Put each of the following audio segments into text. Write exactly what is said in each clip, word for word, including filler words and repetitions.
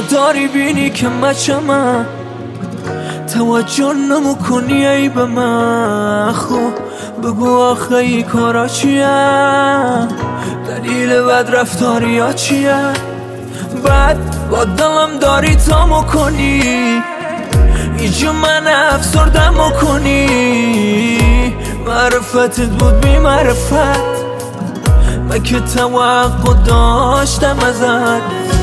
داری بینی که مچمم توجه نمو کنی ای به من. خب بگو آخه ای کارا چیه، دلیل بد رفتاری ها چیه، بعد با دلم داری تامو کنی اینجا من افسردم کنی. معرفتت بود بی معرفت، من که توقع داشتم ازت.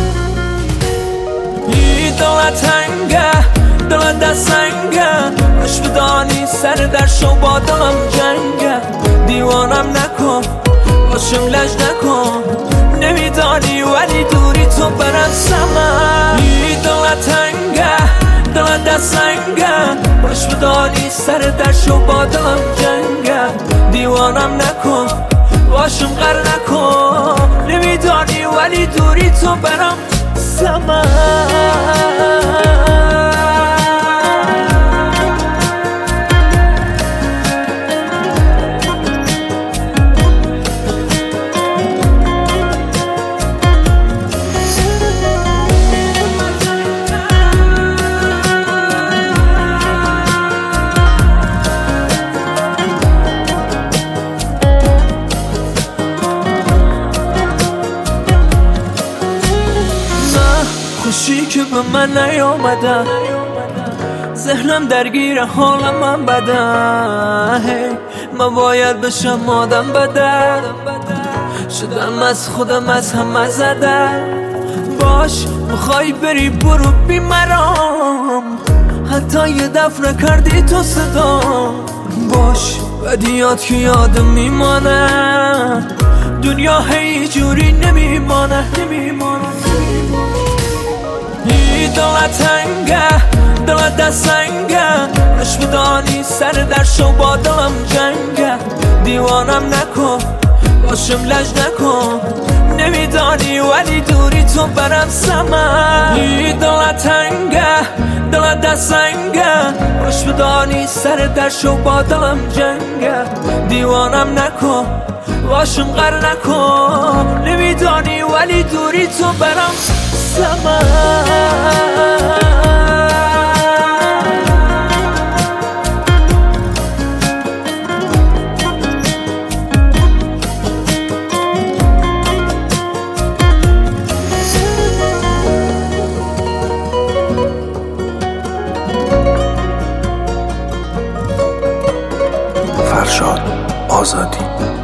ای دلت تنگه دلت دستنگه، باش بدانی سر در شو با دلم جنگه. دیوانم نکن باشم لج نکن، نمیدانی ولی دوری تو برم سمم. ای دلت تنگه دلت دستنگه، باش بدانی سر در شو با دلم جنگه. دیوانم نکن باشم غر نکن، نمیدانی ولی دوری تو برم سمم. خوشی که به من نیامده، ذهنم درگیر حالم من بده. من باید بشم آدم بده، شدم از خودم از همه زده. باش میخوای بری برو بی مرام، حتی یه دفعه کردی تو صدا. باش بدیات که یادم میمانه، دنیا هی جوری نمیمانه نمیمانه. ای دلت تنگه دلت دستنگه، باش بدانی سر در شو با دلم جنگه. دیوانم نکن باشم لج نکن، نمیدانی ولی دوری تو برم سمم. ای دلت تنگه دلت دستنگه، باش بدانی سر در شو با دلم جنگه. دیوانم نکن باشم غر نکن، نمیدانی ولی دوری تو برم سمم. فرشاد آزادی.